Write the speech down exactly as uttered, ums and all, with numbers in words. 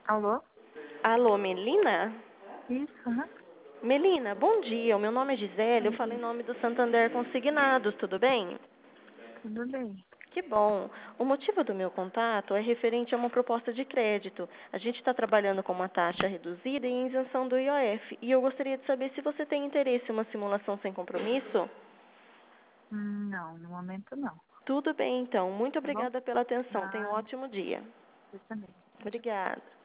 Alô? Alô, Melina? Isso, aham. Melina, bom dia. O meu nome é Gisele. Eu Bom falo em dia. nome do Santander Consignados, tudo bem? Tudo bem? Que bom. O motivo do meu contato é referente a uma proposta de crédito. A gente está trabalhando com uma taxa reduzida e isenção do I O F. E eu gostaria de saber se você tem interesse em uma simulação sem compromisso. Hum, Não, no momento não. Tudo bem, então. Muito Tá bom? obrigada pela atenção. Tenha um Nada. ótimo dia. Você também. Tchau, tchau. Obrigada.